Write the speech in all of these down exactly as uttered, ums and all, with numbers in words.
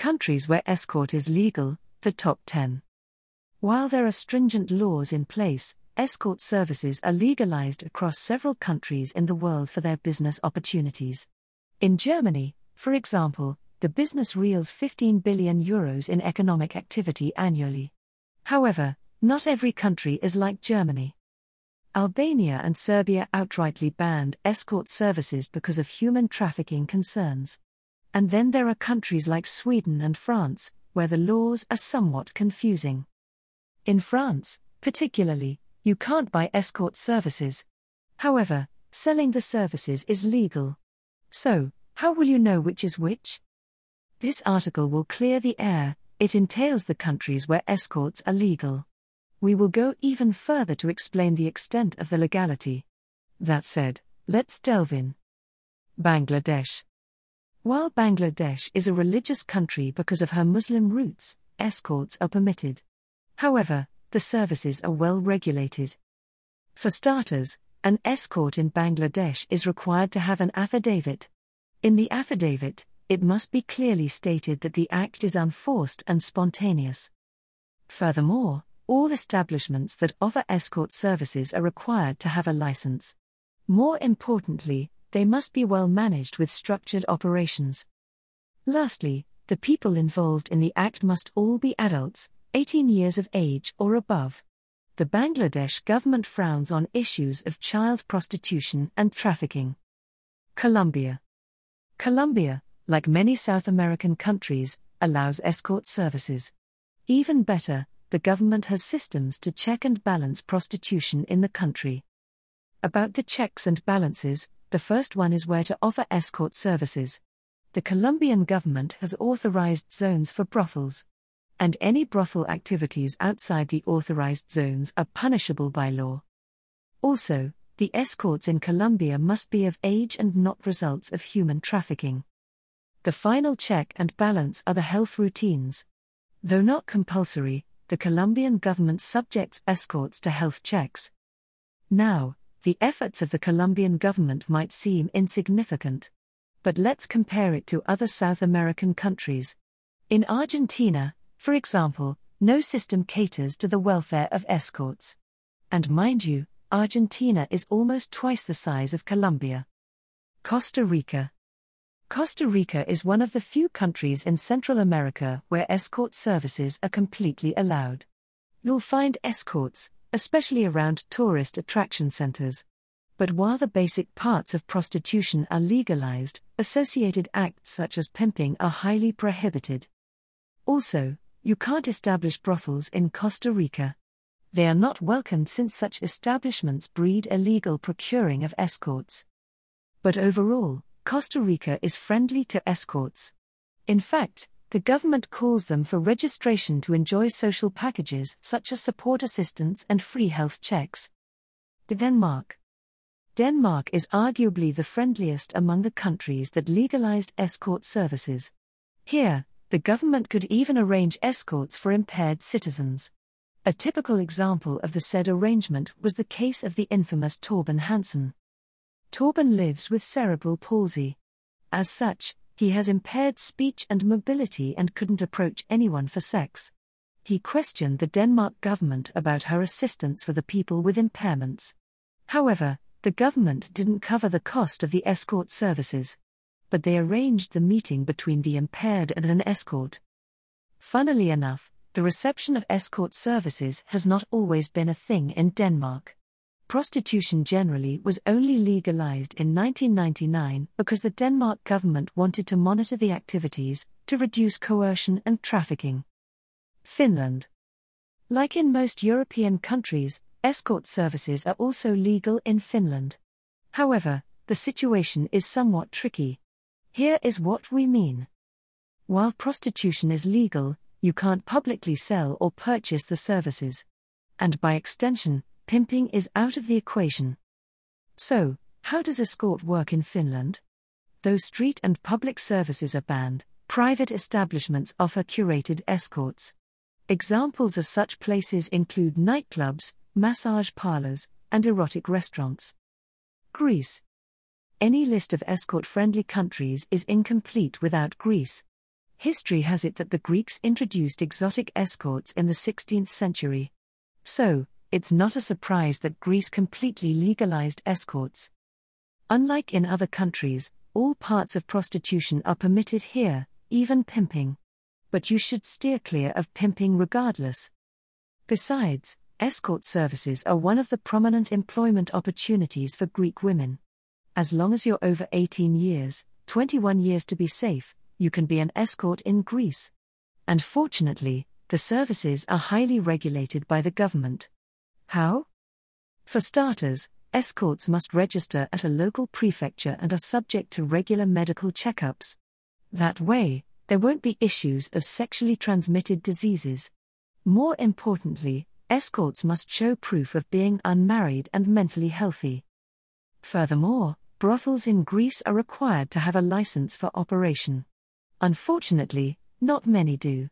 Countries where escort is legal, the top ten. While there are stringent laws in place, escort services are legalized across several countries in the world for their business opportunities. In Germany, for example, the business reels fifteen billion euros in economic activity annually. However, not every country is like Germany. Albania and Serbia outrightly banned escort services because of human trafficking concerns. And then there are countries like Sweden and France, where the laws are somewhat confusing. In France, particularly, you can't buy escort services. However, selling the services is legal. So, how will you know which is which? This article will clear the air. It entails the countries where escorts are legal. We will go even further to explain the extent of the legality. That said, let's delve in. Bangladesh. While Bangladesh is a religious country because of her Muslim roots, escorts are permitted. However, the services are well regulated. For starters, an escort in Bangladesh is required to have an affidavit. In the affidavit, it must be clearly stated that the act is unforced and spontaneous. Furthermore, all establishments that offer escort services are required to have a license. More importantly, they must be well managed with structured operations. Lastly, the people involved in the act must all be adults, eighteen years of age or above. The Bangladesh government frowns on issues of child prostitution and trafficking. Colombia. Colombia, like many South American countries, allows escort services. Even better, the government has systems to check and balance prostitution in the country. About the checks and balances, the first one is where to offer escort services. The Colombian government has authorized zones for brothels. And any brothel activities outside the authorized zones are punishable by law. Also, the escorts in Colombia must be of age and not results of human trafficking. The final check and balance are the health routines. Though not compulsory, the Colombian government subjects escorts to health checks. Now, the efforts of the Colombian government might seem insignificant. But let's compare it to other South American countries. In Argentina, for example, no system caters to the welfare of escorts. And mind you, Argentina is almost twice the size of Colombia. Costa Rica. Costa Rica is one of the few countries in Central America where escort services are completely allowed. You'll find escorts, especially around tourist attraction centers. But while the basic parts of prostitution are legalized, associated acts such as pimping are highly prohibited. Also, you can't establish brothels in Costa Rica. They are not welcomed since such establishments breed illegal procuring of escorts. But overall, Costa Rica is friendly to escorts. In fact, the government calls them for registration to enjoy social packages such as support assistance and free health checks. Denmark. Denmark is arguably the friendliest among the countries that legalized escort services. Here, the government could even arrange escorts for impaired citizens. A typical example of the said arrangement was the case of the infamous Torben Hansen. Torben lives with cerebral palsy. As such, he has impaired speech and mobility and couldn't approach anyone for sex. He questioned the Denmark government about her assistance for the people with impairments. However, the government didn't cover the cost of the escort services. But they arranged the meeting between the impaired and an escort. Funnily enough, the reception of escort services has not always been a thing in Denmark. Prostitution generally was only legalized in nineteen ninety-nine because the Denmark government wanted to monitor the activities, to reduce coercion and trafficking. Finland. Like in most European countries, escort services are also legal in Finland. However, the situation is somewhat tricky. Here is what we mean. While prostitution is legal, you can't publicly sell or purchase the services. And by extension, pimping is out of the equation. So, how does escort work in Finland? Though street and public services are banned, private establishments offer curated escorts. Examples of such places include nightclubs, massage parlors, and erotic restaurants. Greece. Any list of escort-friendly countries is incomplete without Greece. History has it that the Greeks introduced exotic escorts in the sixteenth century. So, it's not a surprise that Greece completely legalized escorts. Unlike in other countries, all parts of prostitution are permitted here, even pimping. But you should steer clear of pimping regardless. Besides, escort services are one of the prominent employment opportunities for Greek women. As long as you're over eighteen years, twenty-one years to be safe, you can be an escort in Greece. And fortunately, the services are highly regulated by the government. How? For starters, escorts must register at a local prefecture and are subject to regular medical checkups. That way, there won't be issues of sexually transmitted diseases. More importantly, escorts must show proof of being unmarried and mentally healthy. Furthermore, brothels in Greece are required to have a license for operation. Unfortunately, not many do.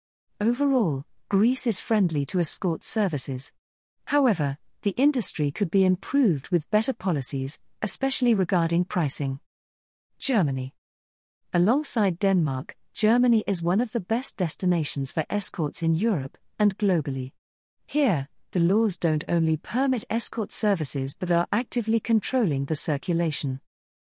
Overall, Greece is friendly to escort services. However, the industry could be improved with better policies, especially regarding pricing. Germany. Alongside Denmark, Germany is one of the best destinations for escorts in Europe and globally. Here, the laws don't only permit escort services but are actively controlling the circulation.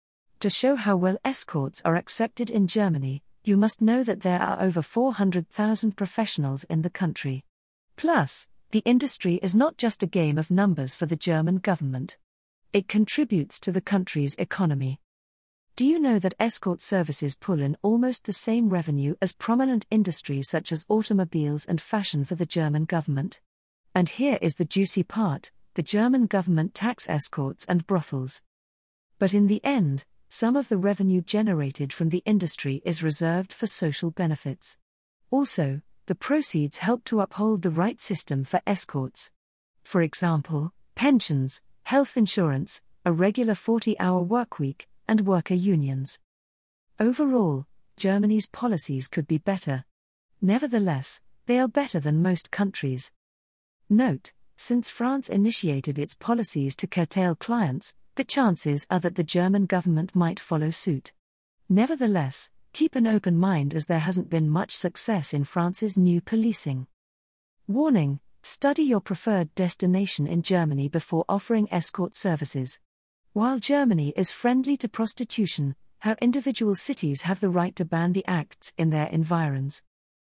To show how well escorts are accepted in Germany, you must know that there are over four hundred thousand professionals in the country. Plus, the industry is not just a game of numbers for the German government. It contributes to the country's economy. Do you know that escort services pull in almost the same revenue as prominent industries such as automobiles and fashion for the German government? And here is the juicy part: the German government tax escorts and brothels. But in the end, some of the revenue generated from the industry is reserved for social benefits. Also, the proceeds help to uphold the right system for escorts. For example, pensions, health insurance, a regular forty-hour workweek, and worker unions. Overall, Germany's policies could be better. Nevertheless, they are better than most countries. Note, since France initiated its policies to curtail clients, the chances are that the German government might follow suit. Nevertheless, keep an open mind as there hasn't been much success in France's new policing. Warning: study your preferred destination in Germany before offering escort services. While Germany is friendly to prostitution, her individual cities have the right to ban the acts in their environs.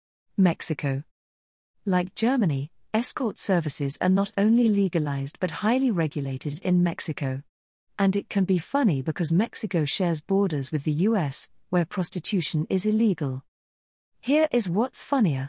Mexico. Like Germany, escort services are not only legalized but highly regulated in Mexico. And it can be funny because Mexico shares borders with the U S, where prostitution is illegal. Here is what's funnier.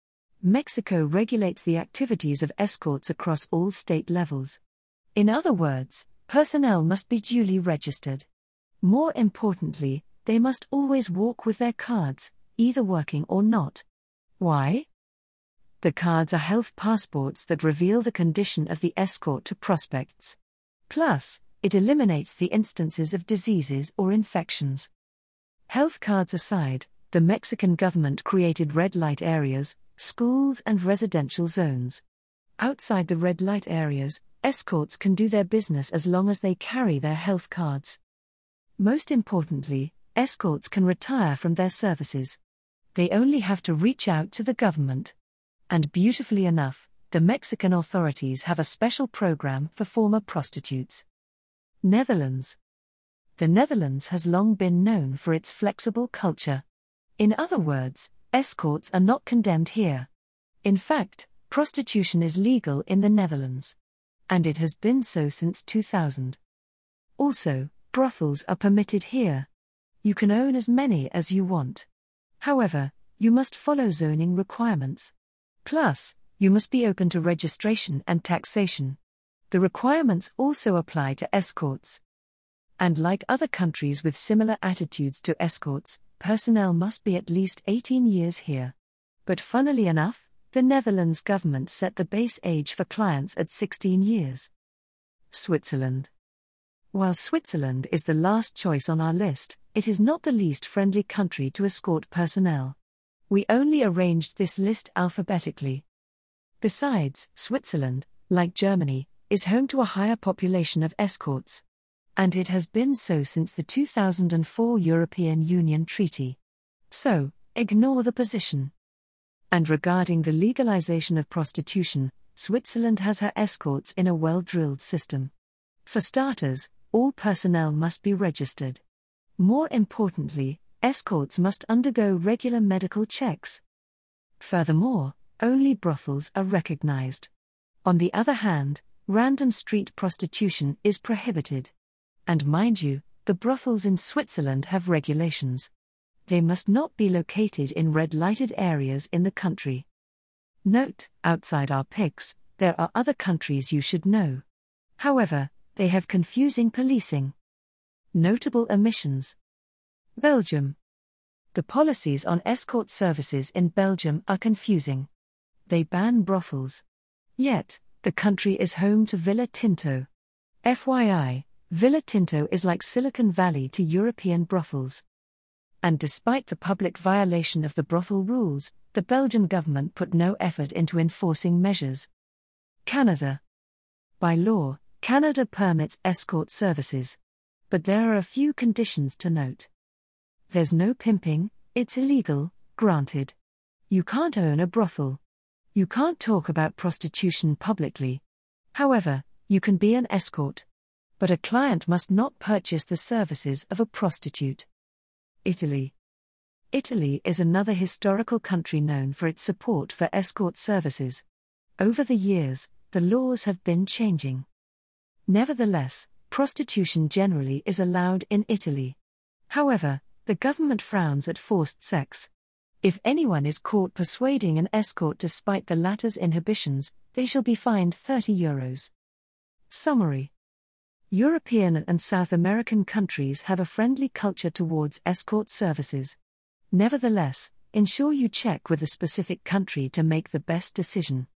Mexico regulates the activities of escorts across all state levels. In other words, personnel must be duly registered. More importantly, they must always walk with their cards, either working or not. Why? The cards are health passports that reveal the condition of the escort to prospects. Plus, it eliminates the instances of diseases or infections. Health cards aside, the Mexican government created red light areas, schools and residential zones. Outside the red light areas, escorts can do their business as long as they carry their health cards. Most importantly, escorts can retire from their services. They only have to reach out to the government. And beautifully enough, the Mexican authorities have a special program for former prostitutes. Netherlands. The Netherlands has long been known for its flexible culture. In other words, escorts are not condemned here. In fact, prostitution is legal in the Netherlands. And it has been so since two thousand. Also, brothels are permitted here. You can own as many as you want. However, you must follow zoning requirements. Plus, you must be open to registration and taxation. The requirements also apply to escorts. And like other countries with similar attitudes to escorts, personnel must be at least eighteen years here. But funnily enough, the Netherlands government set the base age for clients at sixteen years. Switzerland. While Switzerland is the last choice on our list, it is not the least friendly country to escort personnel. We only arranged this list alphabetically. Besides, Switzerland, like Germany, is home to a higher population of escorts. And it has been so since the two thousand four European Union Treaty. So, ignore the position. And regarding the legalization of prostitution, Switzerland has her escorts in a well-drilled system. For starters, all personnel must be registered. More importantly, escorts must undergo regular medical checks. Furthermore, only brothels are recognized. On the other hand, random street prostitution is prohibited. And mind you, the brothels in Switzerland have regulations. They must not be located in red-lighted areas in the country. Note, outside our picks, there are other countries you should know. However, they have confusing policing. Notable omissions. Belgium. The policies on escort services in Belgium are confusing. They ban brothels. Yet, the country is home to Villa Tinto. F Y I, Villa Tinto is like Silicon Valley to European brothels. And despite the public violation of the brothel rules, the Belgian government put no effort into enforcing measures. Canada. By law, Canada permits escort services. But there are a few conditions to note. There's no pimping, it's illegal, granted. You can't own a brothel. You can't talk about prostitution publicly. However, you can be an escort. But a client must not purchase the services of a prostitute. Italy. Italy is another historical country known for its support for escort services. Over the years, the laws have been changing. Nevertheless, prostitution generally is allowed in Italy. However, the government frowns at forced sex. If anyone is caught persuading an escort despite the latter's inhibitions, they shall be fined thirty euros. Summary. European and South American countries have a friendly culture towards escort services. Nevertheless, ensure you check with the specific country to make the best decision.